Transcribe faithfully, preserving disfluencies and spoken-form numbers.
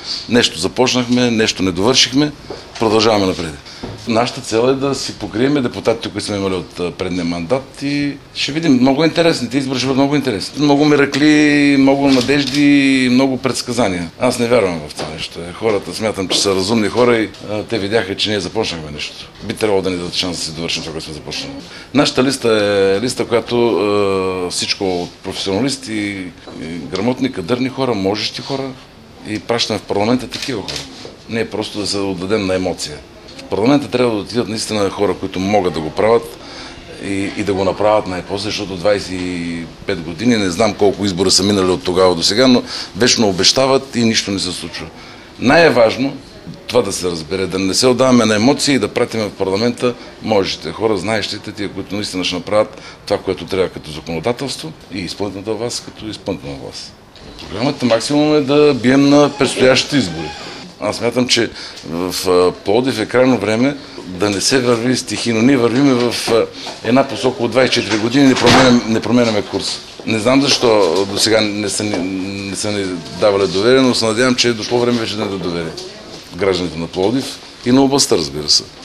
нещо започнахме, нещо не довършихме, продължаваме напред. Нашата цел е да си покрием депутатите, които сме имали от предния мандат и ще видим. Много интересни. Те избори ще бъдат много интересни. Много миракли, много надежди, много предсказания. Аз не вярвам в това нещо. Хората смятам, че са разумни хора и а, те видяха, че ние започнахме нещо. Би трябвало да ни дадат шанс да си довършим това, което сме започнали. Нашата листа е листа, която а, всичко от професионалисти, и грамотни, кадърни хора, можещи хора и пращаме в парламента такива хора. Не е просто да се отдадем на емоция. В парламента трябва да отидат наистина хора, които могат да го правят и, и да го направят най-после, защото двадесет и пет години, не знам колко избори са минали от тогава до сега, но вечно обещават и нищо не се случва. Най-важно това да се разбере, да не се отдаваме на емоции и да пратим в парламента можещите хора, знаещите, тия, които наистина ще направят това, което трябва като законодателство и изпълнителната власт като изпълнителна власт. Програмата максимум е да бием на предстоящите избори. Аз смятам, че в Пловдив е крайно време да не се върви стихийно. Ние вървиме в една посока от двадесет и четири години и не променяме, не променяме курс. Не знам защо до сега не са, не са ни давали доверие, но се надявам, че е дошло време вече да не да доверие гражданите на Пловдив и на областта, разбира се.